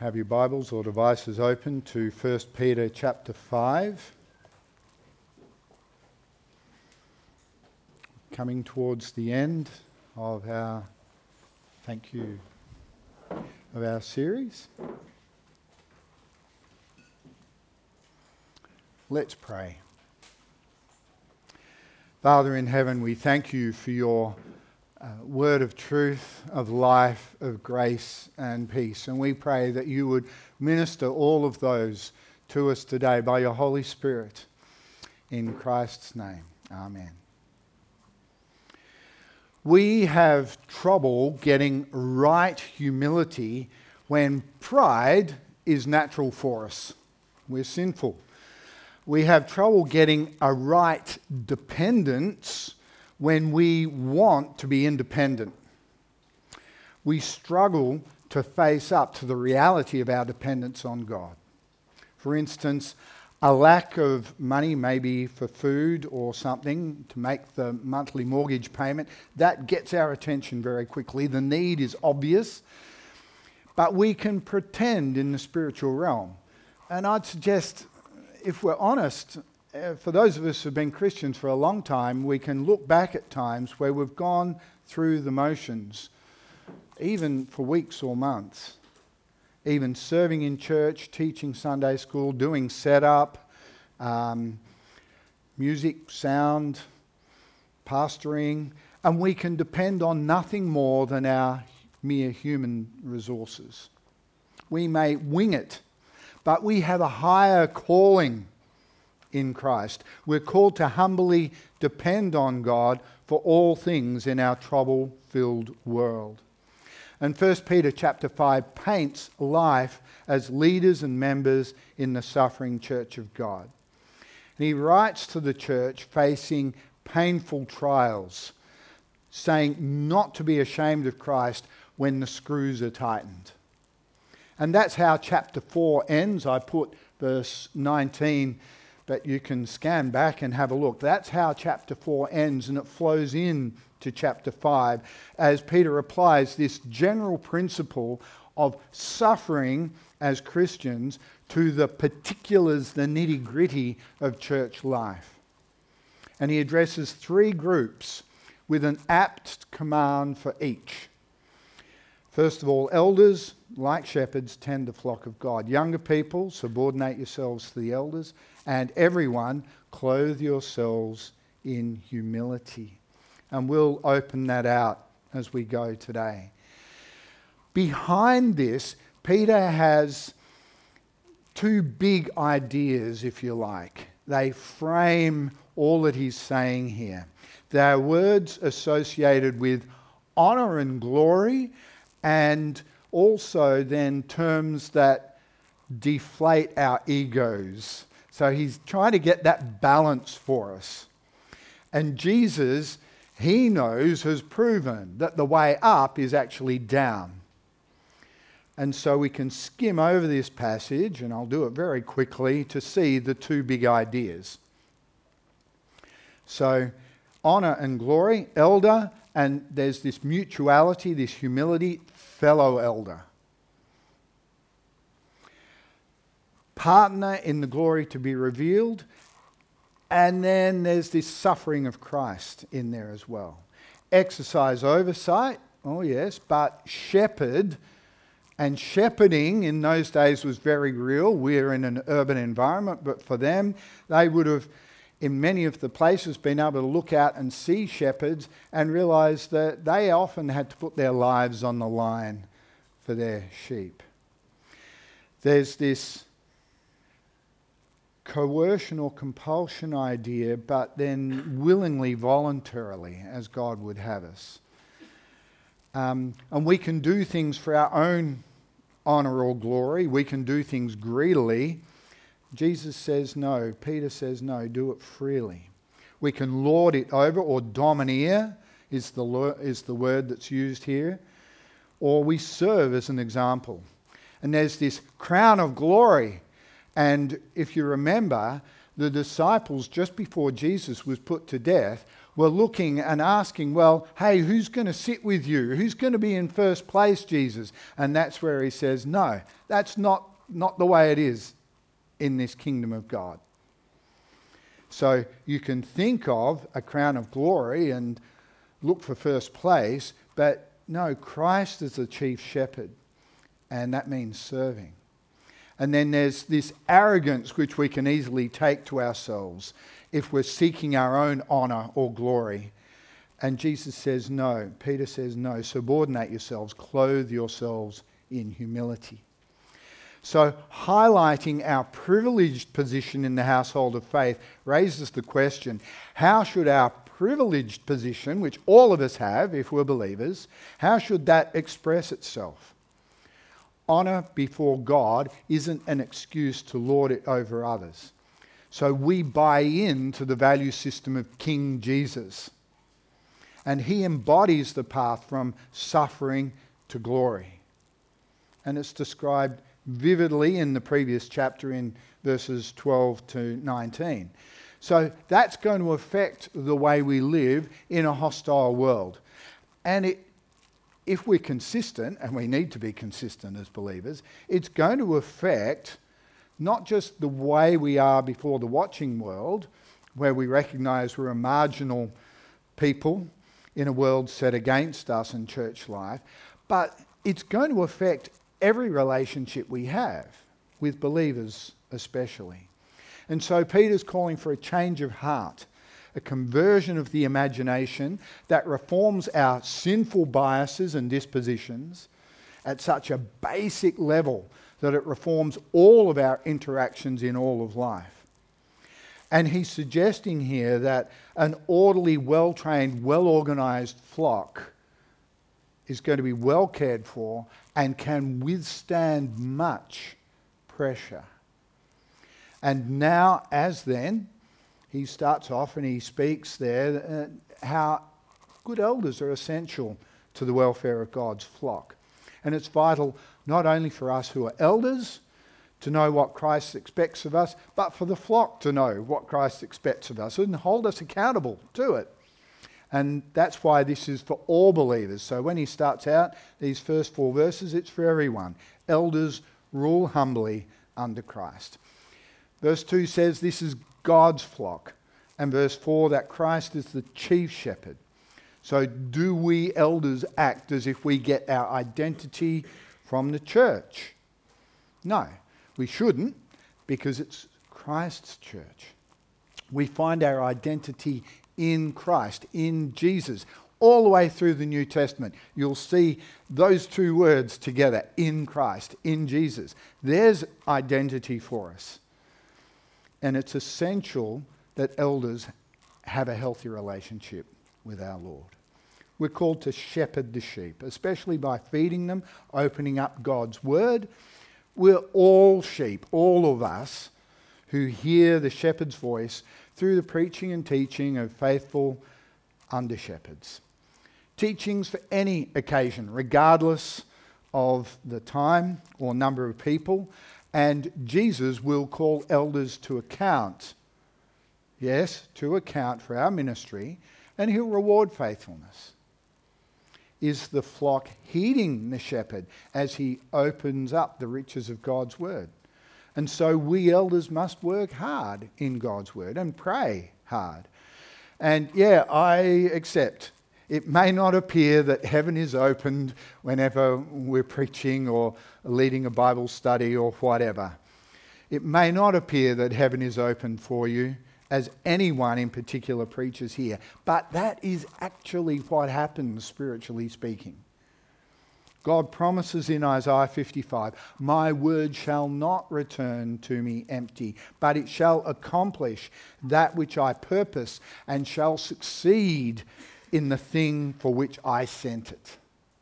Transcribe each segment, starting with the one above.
have your Bibles or devices open to 1 Peter chapter 5. Coming towards the end of our series. Let's pray. Father in heaven, we thank you for your word of truth, of life, of grace and peace. And we pray that you would minister all of those to us today by your Holy Spirit. In Christ's name, amen. We have trouble getting right humility when pride is natural for us. We're sinful. We have trouble getting a right dependence when we want to be independent. We struggle to face up to the reality of our dependence on God. For instance, a lack of money, maybe for food or something, to make the monthly mortgage payment, that gets our attention very quickly. The need is obvious, but we can pretend in the spiritual realm. And I'd suggest, if we're honest, for those of us who've been Christians for a long time, we can look back at times where we've gone through the motions, even for weeks or months, even serving in church, teaching Sunday school, doing setup, music, sound, pastoring, and we can depend on nothing more than our mere human resources. We may wing it, but we have a higher calling in Christ. We're called to humbly depend on God for all things in our trouble-filled world. And 1 Peter chapter 5 paints life as leaders and members in the suffering church of God. And he writes to the church facing painful trials, saying not to be ashamed of Christ when the screws are tightened. And that's how chapter 4 ends. I put verse 19, but you can scan back and have a look. That's how chapter 4 ends, and it flows in to chapter 5 as Peter applies this general principle of suffering as Christians to the particulars, the nitty-gritty of church life. And he addresses three groups with an apt command for each. First of all, elders, like shepherds, tend the flock of God. Younger people, subordinate yourselves to the elders. And everyone, clothe yourselves in humility. And we'll open that out as we go today. Behind this, Peter has two big ideas, if you like. They frame all that he's saying here. They're words associated with honor and glory, and also then terms that deflate our egos. So he's trying to get that balance for us. And Jesus, he knows, has proven that the way up is actually down. And so we can skim over this passage, and I'll do it very quickly, to see the two big ideas. So, honor and glory, elder, and there's this mutuality, this humility, fellow elder. Partner in the glory to be revealed, and then there's this suffering of Christ in there as well. Exercise oversight, oh yes, but shepherd, and shepherding in those days was very real. We're in an urban environment, but for them, they would have, in many of the places, been able to look out and see shepherds and realise that they often had to put their lives on the line for their sheep. There's this coercion or compulsion idea, but then willingly, voluntarily, as God would have us. And we can do things for our own honour or glory. We can do things greedily. Jesus says no. Peter says no. Do it freely. We can lord it over, or domineer is the word that's used here. Or we serve as an example. And there's this crown of glory. And if you remember, the disciples, just before Jesus was put to death, were looking and asking, well, hey, who's going to sit with you? Who's going to be in first place, Jesus? And that's where he says, no, that's not the way it is in this kingdom of God. So you can think of a crown of glory and look for first place, but no, Christ is the chief shepherd, and that means serving. And then there's this arrogance which we can easily take to ourselves if we're seeking our own honour or glory. And Jesus says no. Peter says no. Subordinate yourselves. Clothe yourselves in humility. So highlighting our privileged position in the household of faith raises the question, how should our privileged position, which all of us have if we're believers, how should that express itself? Honour before God isn't an excuse to lord it over others. So we buy into the value system of King Jesus. And he embodies the path from suffering to glory. And it's described vividly in the previous chapter in verses 12 to 19. So that's going to affect the way we live in a hostile world. And if we're consistent, and we need to be consistent as believers, it's going to affect not just the way we are before the watching world, where we recognise we're a marginal people in a world set against us in church life, but it's going to affect every relationship we have, with believers especially. And so Peter's calling for a change of heart, a conversion of the imagination that reforms our sinful biases and dispositions at such a basic level that it reforms all of our interactions in all of life. And he's suggesting here that an orderly, well-trained, well-organised flock is going to be well cared for and can withstand much pressure. And now, as then, he starts off and he speaks there how good elders are essential to the welfare of God's flock. And it's vital not only for us who are elders to know what Christ expects of us, but for the flock to know what Christ expects of us and hold us accountable to it. And that's why this is for all believers. So when he starts out, these first 4 verses, it's for everyone. Elders, rule humbly under Christ. Verse 2 says this is God's flock. And verse 4, that Christ is the chief shepherd. So do we elders act as if we get our identity from the church? No, we shouldn't, because it's Christ's church. We find our identity in Christ, in Jesus. All the way through the New Testament, you'll see those 2 words together, in Christ, in Jesus. There's identity for us. And it's essential that elders have a healthy relationship with our Lord. We're called to shepherd the sheep, especially by feeding them, opening up God's word. We're all sheep, all of us, who hear the shepherd's voice through the preaching and teaching of faithful under-shepherds. Teachings for any occasion, regardless of the time or number of people. And Jesus will call elders to account. Yes, to account for our ministry, and he'll reward faithfulness. Is the flock heeding the shepherd as he opens up the riches of God's word? And so we elders must work hard in God's word and pray hard. And yeah, I accept. It may not appear that heaven is opened whenever we're preaching or leading a Bible study or whatever. It may not appear that heaven is open for you, as anyone in particular preaches here. But that is actually what happens, spiritually speaking. God promises in Isaiah 55, my word shall not return to me empty, but it shall accomplish that which I purpose and shall succeed in the thing for which I sent it.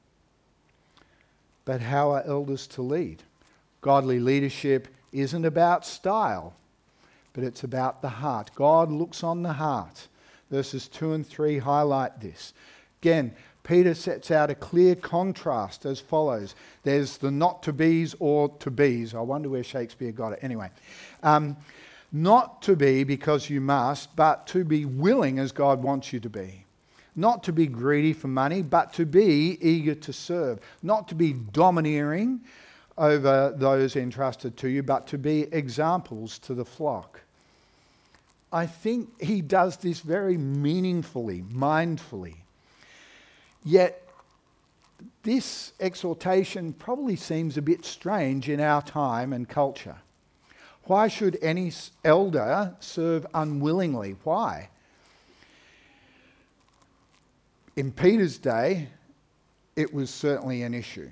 But how are elders to lead? Godly leadership isn't about style, but it's about the heart. God looks on the heart. Verses 2 and 3 highlight this. Again, Peter sets out a clear contrast as follows. There's the not to be's or to be's. I wonder where Shakespeare got it. Anyway, Not to be because you must, but to be willing as God wants you to be. Not to be greedy for money, but to be eager to serve. Not to be domineering over those entrusted to you, but to be examples to the flock. I think he does this very meaningfully, mindfully. Yet this exhortation probably seems a bit strange in our time and culture. Why should any elder serve unwillingly? Why? In Peter's day, it was certainly an issue.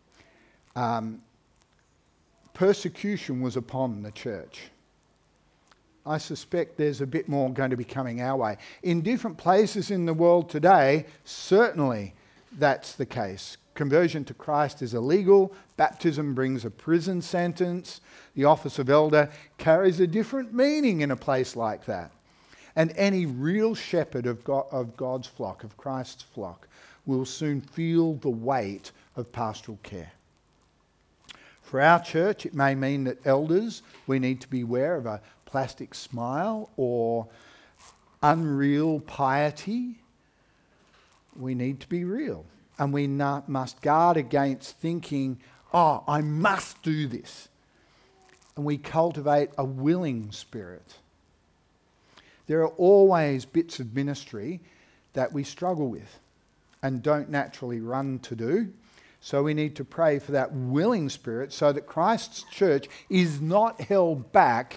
Persecution was upon the church. I suspect there's a bit more going to be coming our way. In different places in the world today, certainly that's the case. Conversion to Christ is illegal. Baptism brings a prison sentence. The office of elder carries a different meaning in a place like that. And any real shepherd of God's flock, of Christ's flock, will soon feel the weight of pastoral care. For our church, it may mean that elders, we need to beware of a plastic smile or unreal piety. We need to be real. And we must guard against thinking, oh, I must do this. And we cultivate a willing spirit. There are always bits of ministry that we struggle with and don't naturally run to do. So we need to pray for that willing spirit so that Christ's church is not held back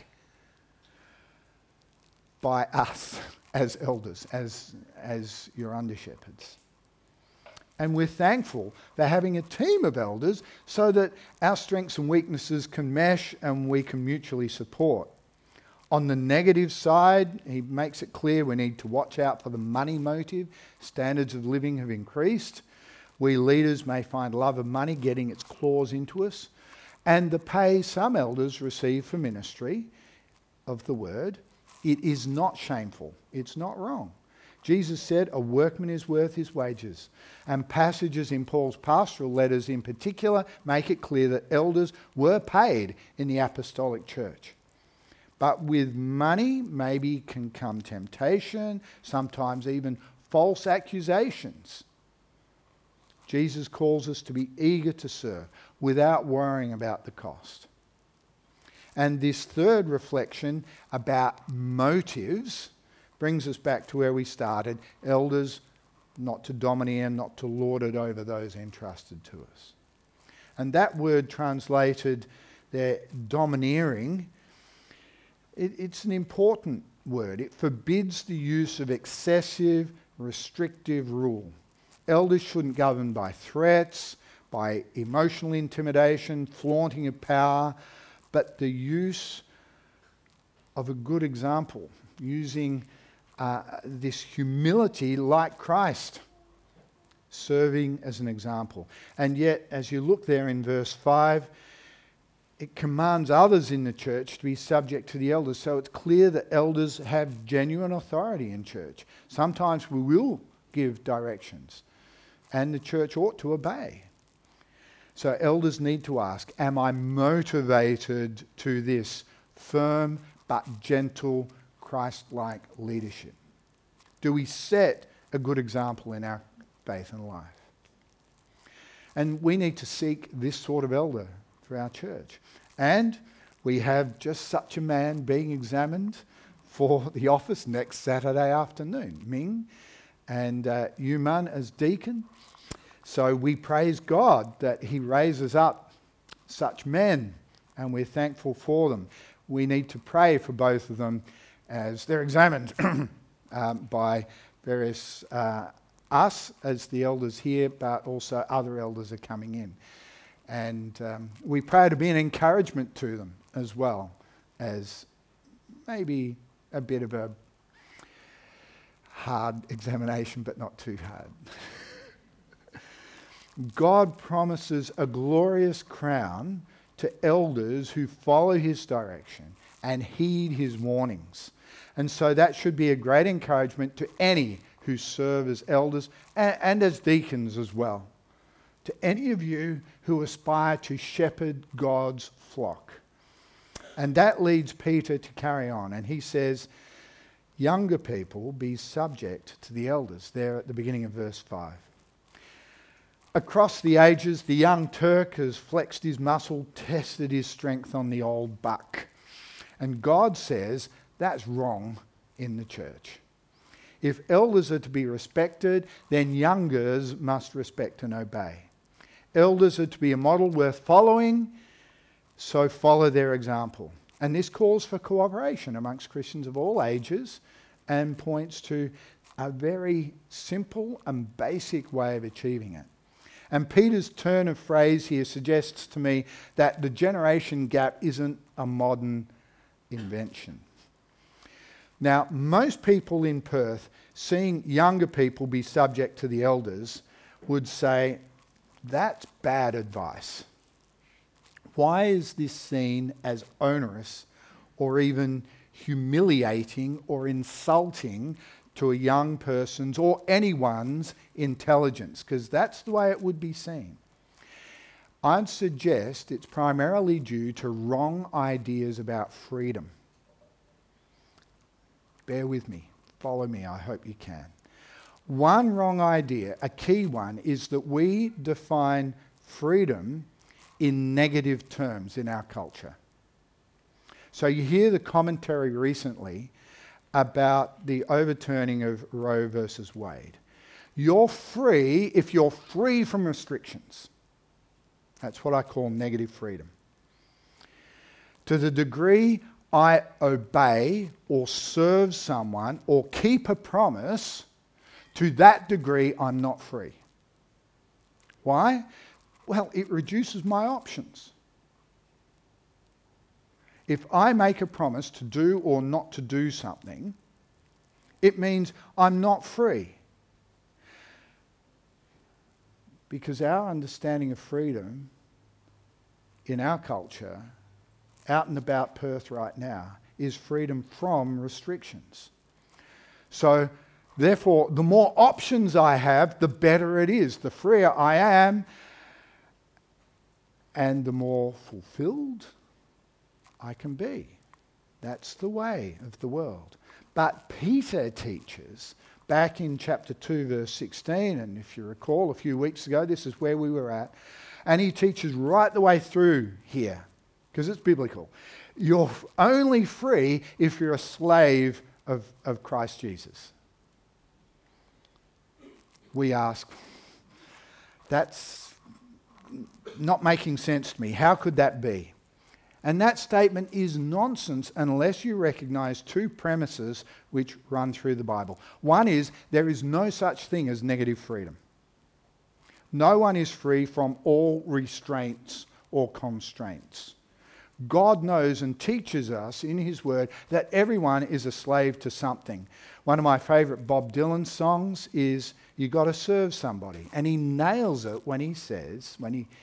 by us as elders, as your under-shepherds. And we're thankful for having a team of elders so that our strengths and weaknesses can mesh and we can mutually support. On the negative side, he makes it clear we need to watch out for the money motive. Standards of living have increased. We leaders may find love of money getting its claws into us. And the pay some elders receive for ministry of the word, it is not shameful. It's not wrong. Jesus said a workman is worth his wages. And passages in Paul's pastoral letters in particular make it clear that elders were paid in the apostolic church. But with money maybe can come temptation, sometimes even false accusations. Jesus calls us to be eager to serve without worrying about the cost. And this third reflection about motives brings us back to where we started. Elders, not to domineer, not to lord it over those entrusted to us. And that word translated there, domineering, it's an important word. It forbids the use of excessive, restrictive rule. Elders shouldn't govern by threats, by emotional intimidation, flaunting of power, but the use of a good example, using this humility like Christ, serving as an example. And yet, as you look there in verse 5, it commands others in the church to be subject to the elders. So it's clear that elders have genuine authority in church. Sometimes we will give directions, and the church ought to obey. So elders need to ask, am I motivated to this firm but gentle Christ-like leadership? Do we set a good example in our faith and life? And we need to seek this sort of elder for our church. And we have just such a man being examined for the office next Saturday afternoon, Ming and Yuman as deacon. So we praise God that he raises up such men, and we're thankful for them. We need to pray for both of them as they're examined by various us as the elders here, but also other elders are coming in. And we pray to be an encouragement to them as well as maybe a bit of a hard examination, but not too hard. God promises a glorious crown to elders who follow his direction and heed his warnings. And so that should be a great encouragement to any who serve as elders and as deacons as well. To any of you who aspire to shepherd God's flock. And that leads Peter to carry on. And he says, younger people, be subject to the elders, there at the beginning of verse 5. Across the ages, the young Turk has flexed his muscle, tested his strength on the old buck. And God says that's wrong in the church. If elders are to be respected, then youngers must respect and obey. Elders are to be a model worth following, so follow their example. And this calls for cooperation amongst Christians of all ages and points to a very simple and basic way of achieving it. And Peter's turn of phrase here suggests to me that the generation gap isn't a modern invention. Now, most people in Perth, seeing younger people be subject to the elders, would say, that's bad advice. Why is this seen as onerous or even humiliating or insulting to a young person's or anyone's intelligence? Because that's the way it would be seen. I'd suggest it's primarily due to wrong ideas about freedom. Bear with me. Follow me. I hope you can. One wrong idea, a key one, is that we define freedom in negative terms in our culture. So you hear the commentary recently about the overturning of Roe versus Wade. You're free if you're free from restrictions. That's what I call negative freedom. To the degree I obey or serve someone or keep a promise, to that degree I'm not free. Why? Well, it reduces my options. If I make a promise to do or not to do something, it means I'm not free. Because our understanding of freedom in our culture, out and about Perth right now, is freedom from restrictions. So, therefore, the more options I have, the better it is. The freer I am, and the more fulfilled I can be. That's the way of the world. But Peter teaches, back in chapter 2, verse 16, and if you recall a few weeks ago, this is where we were at, and he teaches right the way through here, because it's biblical. You're only free if you're a slave of Christ Jesus. We ask, that's not making sense to me. How could that be? And that statement is nonsense unless you recognize two premises which run through the Bible. One is there is no such thing as negative freedom. No one is free from all restraints or constraints. God knows and teaches us in his word that everyone is a slave to something. One of my favourite Bob Dylan songs is "You Got to Serve Somebody," and he nails it when he sings,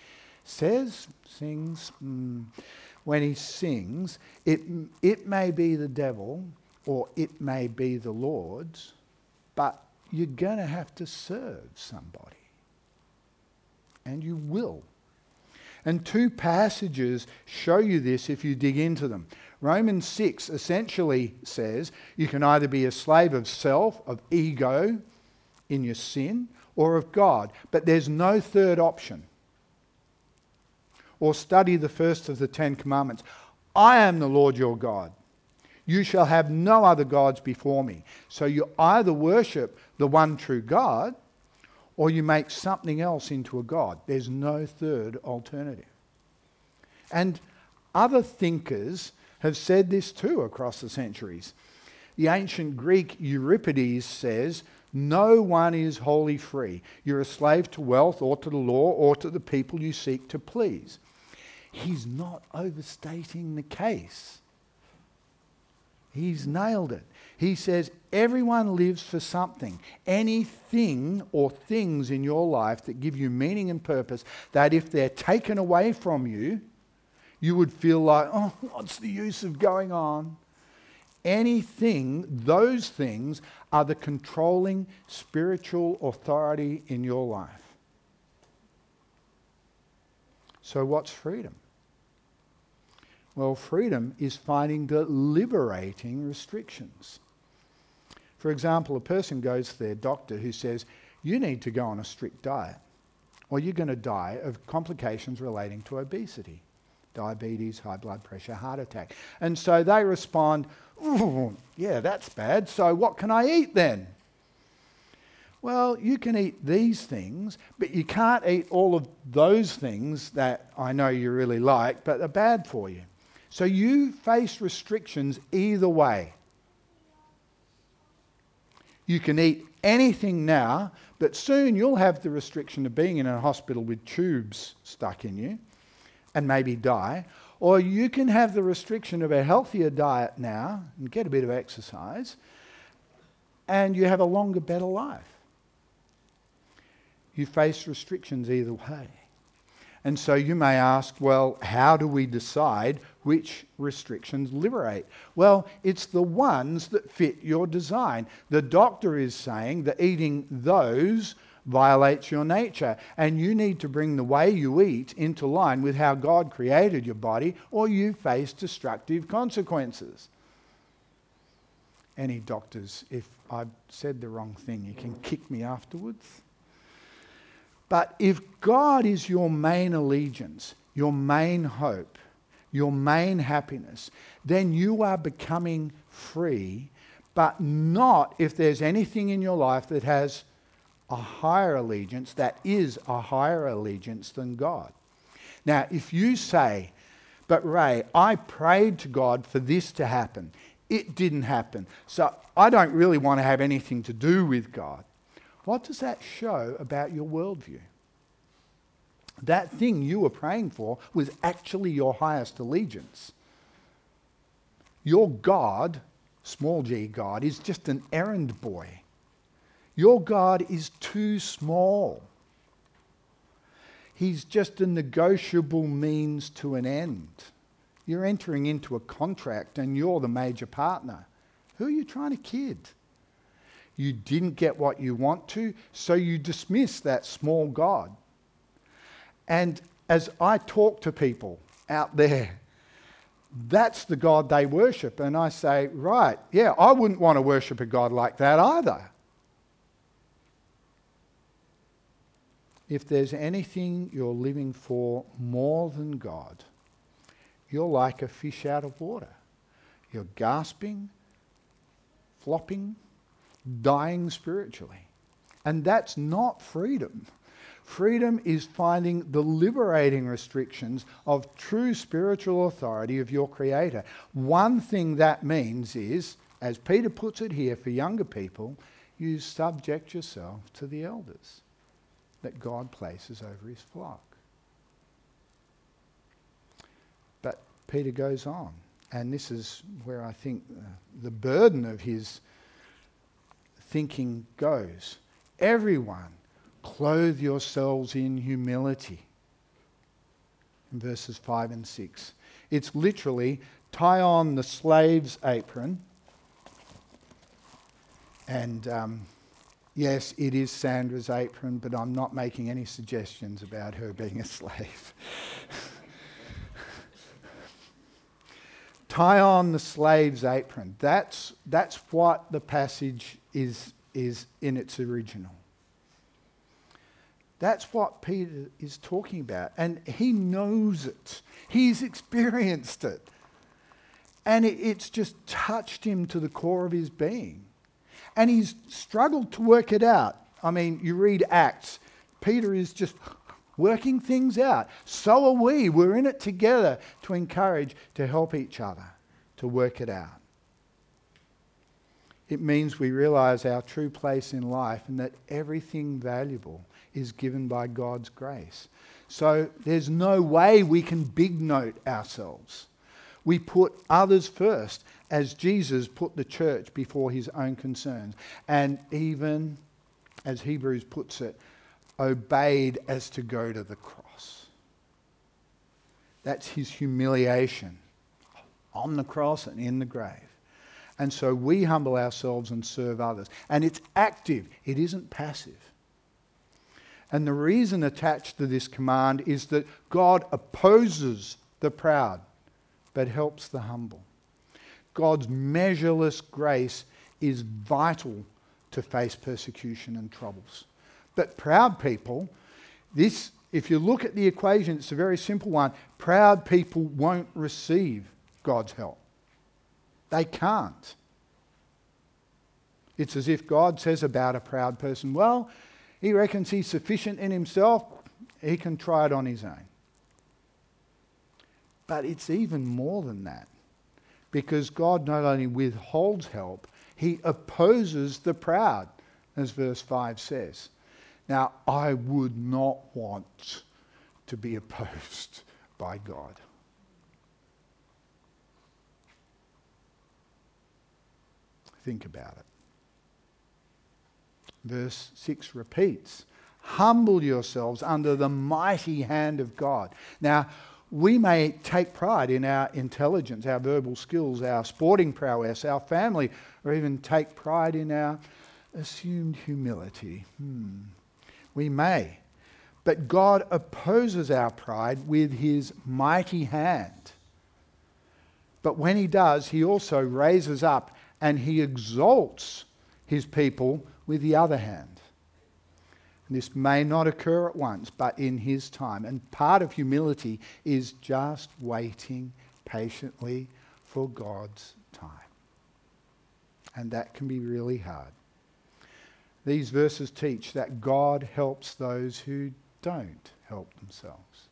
it may be the devil or it may be the Lord's, but you're going to have to serve somebody. And you will. And two passages show you this if you dig into them. Romans 6 essentially says you can either be a slave of self, of ego in your sin, or of God. But there's no third option. Or study the first of the 10 Commandments. I am the Lord your God. You shall have no other gods before me. So you either worship the one true God, or you make something else into a god. There's no third alternative. And other thinkers have said this too across the centuries. The ancient Greek Euripides says, no one is wholly free. You're a slave to wealth or to the law or to the people you seek to please. He's not overstating the case. He's nailed it. He says everyone lives for something. Anything or things in your life that give you meaning and purpose, that if they're taken away from you, you would feel like, oh, what's the use of going on? Anything, those things are the controlling spiritual authority in your life. So what's freedom? Well, freedom is finding the liberating restrictions. For example, a person goes to their doctor who says, you need to go on a strict diet, or you're going to die of complications relating to obesity, diabetes, high blood pressure, heart attack. And so they respond, ooh, yeah, that's bad, so what can I eat then? Well, you can eat these things, but you can't eat all of those things that I know you really like, but are bad for you. So you face restrictions either way. You can eat anything now, but soon you'll have the restriction of being in a hospital with tubes stuck in you and maybe die. Or you can have the restriction of a healthier diet now and get a bit of exercise, and you have a longer, better life. You face restrictions either way. And so you may ask, well, how do we decide which restrictions liberate? Well, it's the ones that fit your design. The doctor is saying that eating those violates your nature, and you need to bring the way you eat into line with how God created your body, or you face destructive consequences. Any doctors, if I've said the wrong thing, you can kick me afterwards. But if God is your main allegiance, your main hope, your main happiness, then you are becoming free, but not if there's anything in your life that has a higher allegiance, that is a higher allegiance than God. Now, if you say, but Ray, I prayed to God for this to happen. It didn't happen. So I don't really want to have anything to do with God. What does that show about your worldview? That thing you were praying for was actually your highest allegiance. Your God, small g God, is just an errand boy. Your God is too small. He's just a negotiable means to an end. You're entering into a contract and you're the major partner. Who are you trying to kid? You didn't get what you want to, so you dismiss that small God. And as I talk to people out there, that's the God they worship. And I say, right, yeah, I wouldn't want to worship a God like that either. If there's anything you're living for more than God, you're like a fish out of water. You're gasping, flopping, dying spiritually. And that's not freedom. Freedom is finding the liberating restrictions of true spiritual authority of your Creator. One thing that means is, as Peter puts it here for younger people, you subject yourself to the elders that God places over his flock. But Peter goes on, and this is where I think the burden of his thinking goes. Everyone, clothe yourselves in humility. In verses 5 and 6. It's literally, tie on the slave's apron. And yes, it is Sandra's apron, but I'm not making any suggestions about her being a slave. Tie on the slave's apron. That's what the passage is in its original. That's what Peter is talking about. And he knows it. He's experienced it. And it's just touched him to the core of his being. And he's struggled to work it out. I mean, you read Acts, Peter is just working things out. So are we. We're in it together to encourage, to help each other, to work it out. It means we realize our true place in life and that everything valuable is given by God's grace. So there's no way we can big note ourselves. We put others first, as Jesus put the church before his own concerns. And even, as Hebrews puts it, obeyed as to go to the cross. That's his humiliation on the cross and in the grave. And so we humble ourselves and serve others. And it's active, it isn't passive. And the reason attached to this command is that God opposes the proud, but helps the humble. God's measureless grace is vital to face persecution and troubles. But proud people, if you look at the equation, it's a very simple one. Proud people won't receive God's help. They can't. It's as if God says about a proud person, well, he reckons he's sufficient in himself, he can try it on his own. But it's even more than that, because God not only withholds help, he opposes the proud, as verse 5 says. Now, I would not want to be opposed by God. Think about it. Verse 6 repeats, humble yourselves under the mighty hand of God. Now, we may take pride in our intelligence, our verbal skills, our sporting prowess, our family, or even take pride in our assumed humility. We may. But God opposes our pride with his mighty hand. But when he does, he also raises up and he exalts his people with the other hand. And this may not occur at once, but in his time. And part of humility is just waiting patiently for God's time. And that can be really hard. These verses teach that God helps those who don't help themselves.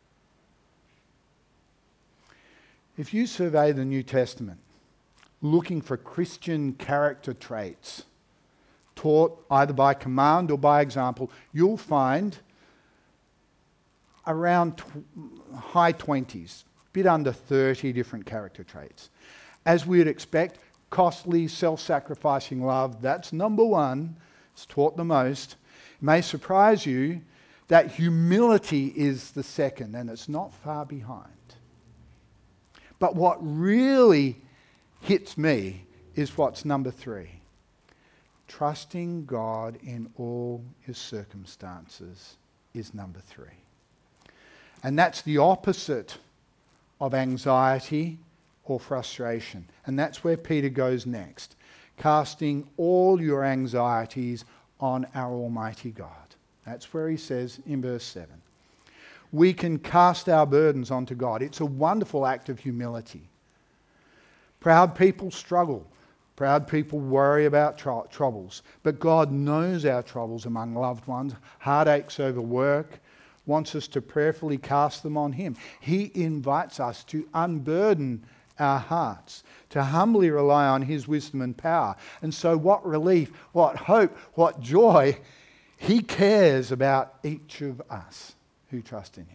If you survey the New Testament, looking for Christian character traits taught either by command or by example, you'll find around high 20s, bit under 30 different character traits. As we would expect, costly, self-sacrificing love, that's number one. It's taught the most. It may surprise you that humility is the second, and it's not far behind. But what really hits me is what's number 3. Trusting God in all his circumstances is number 3. And that's the opposite of anxiety or frustration. And that's where Peter goes next. Casting all your anxieties on our Almighty God. That's where he says in verse 7. We can cast our burdens onto God. It's a wonderful act of humility. Proud people struggle. Proud people worry about troubles. But God knows our troubles among loved ones, heartaches over work, wants us to prayerfully cast them on him. He invites us to unburden our hearts, to humbly rely on his wisdom and power. And so what relief, what hope, what joy. He cares about each of us who trust in him.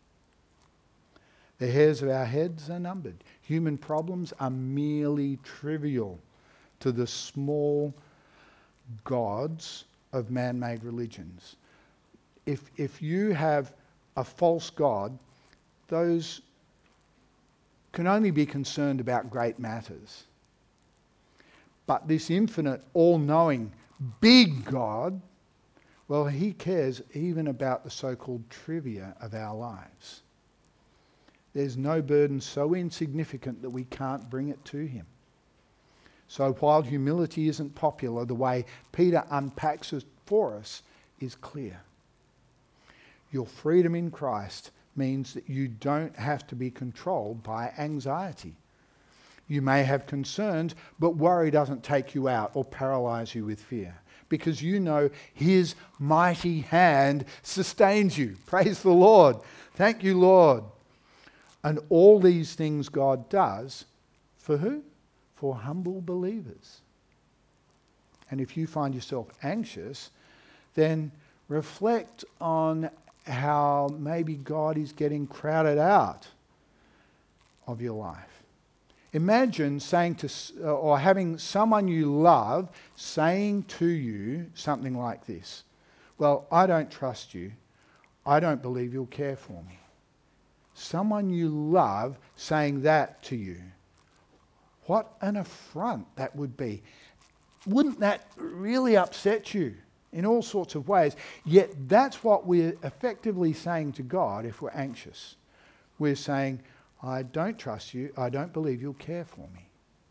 The hairs of our heads are numbered. Human problems are merely trivial to the small gods of man-made religions. If you have a false god, those can only be concerned about great matters. But this infinite, all-knowing, big God, well, he cares even about the so-called trivia of our lives. There's no burden so insignificant that we can't bring it to him. So while humility isn't popular, the way Peter unpacks it for us is clear. Your freedom in Christ means that you don't have to be controlled by anxiety. You may have concerns, but worry doesn't take you out or paralyze you with fear, because you know his mighty hand sustains you. Praise the Lord. Thank you, Lord. And all these things God does for who? For humble believers. And if you find yourself anxious, then reflect on how maybe God is getting crowded out of your life. Imagine saying to, or having someone you love saying to you something like this. Well, I don't trust you. I don't believe you'll care for me. Someone you love saying that to you. What an affront that would be. Wouldn't that really upset you in all sorts of ways? Yet that's what we're effectively saying to God if we're anxious. We're saying, I don't trust you. I don't believe you'll care for me.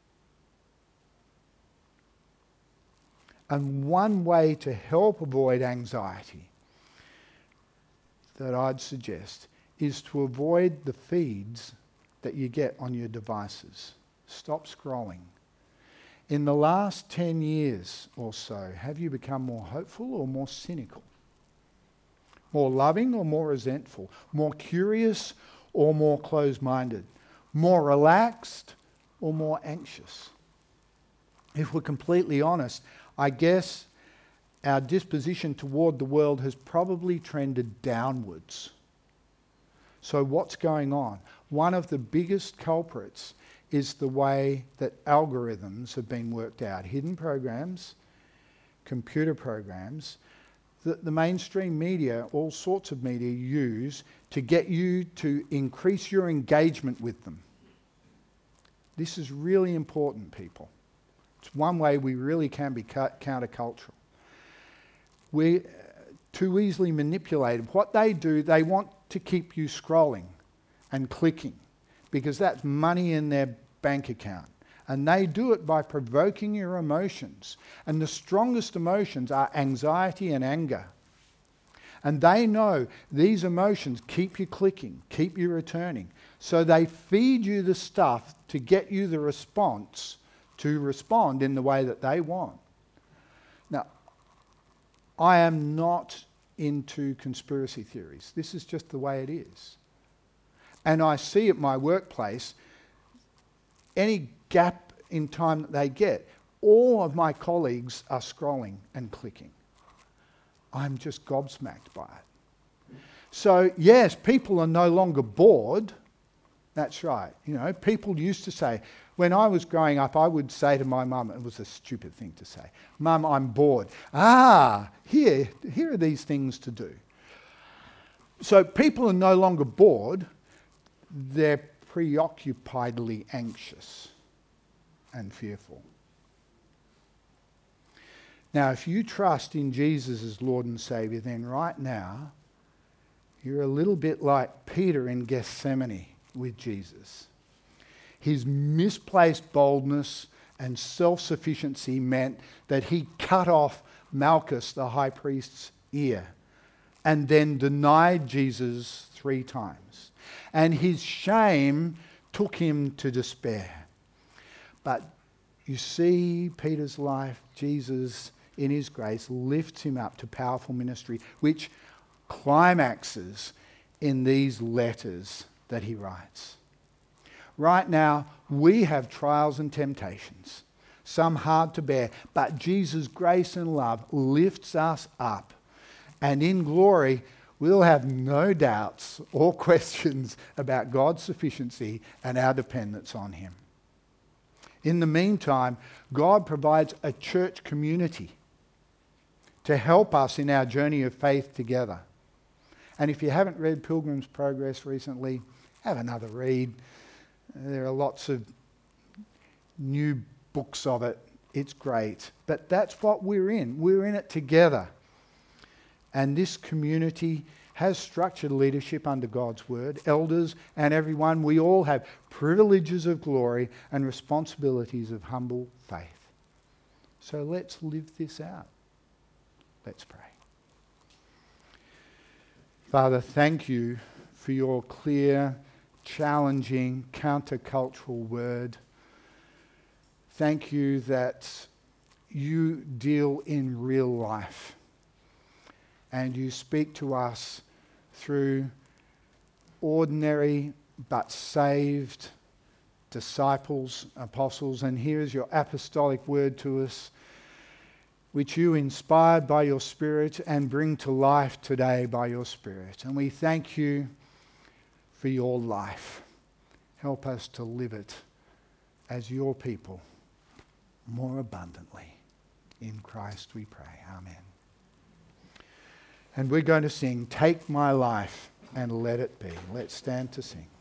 And one way to help avoid anxiety that I'd suggest is to avoid the feeds that you get on your devices. Stop scrolling. In the last 10 years or so, have you become more hopeful or more cynical? More loving or more resentful? More curious or more closed-minded? More relaxed or more anxious? If we're completely honest, I guess our disposition toward the world has probably trended downwards. So what's going on? One of the biggest culprits is the way that algorithms have been worked out. Hidden programs, computer programs, that the mainstream media, all sorts of media, use to get you to increase your engagement with them. This is really important, people. It's one way we really can be countercultural. We're too easily manipulated. What they do, they want to keep you scrolling and clicking because that's money in their bank account. And they do it by provoking your emotions. And the strongest emotions are anxiety and anger. And they know these emotions keep you clicking, keep you returning. So they feed you the stuff to get you the response to respond in the way that they want. Now, I am not into conspiracy theories. This is just the way it is. And I see at my workplace, any gap in time that they get, all of my colleagues are scrolling and clicking. I'm just gobsmacked by it. So, yes, people are no longer bored. That's right. You know, people used to say, when I was growing up, I would say to my mum, it was a stupid thing to say, "Mum, I'm bored." Here are these things to do. So people are no longer bored. They're preoccupiedly anxious and fearful. Now, if you trust in Jesus as Lord and Saviour, then right now, you're a little bit like Peter in Gethsemane with Jesus. His misplaced boldness and self-sufficiency meant that he cut off Malchus, the high priest's ear, and then denied Jesus 3 times. And his shame took him to despair. But you see Peter's life, Jesus, in his grace, lifts him up to powerful ministry, which climaxes in these letters that he writes. Right now, we have trials and temptations, some hard to bear, but Jesus' grace and love lifts us up. And in glory, we'll have no doubts or questions about God's sufficiency and our dependence on him. In the meantime, God provides a church community to help us in our journey of faith together. And if you haven't read Pilgrim's Progress recently, have another read. There are lots of new books of it. It's great. But that's what we're in. We're in it together. And this community has structured leadership under God's word. Elders and everyone, we all have privileges of glory and responsibilities of humble faith. So let's live this out. Let's pray. Father, thank you for your clear, challenging, countercultural word. Thank you that you deal in real life and you speak to us through ordinary but saved disciples, apostles, and here is your apostolic word to us, which you inspired by your Spirit and bring to life today by your Spirit. And we thank you for your life. Help us to live it as your people more abundantly. In Christ we pray. Amen. And we're going to sing, "Take My Life and Let It Be." Let's stand to sing.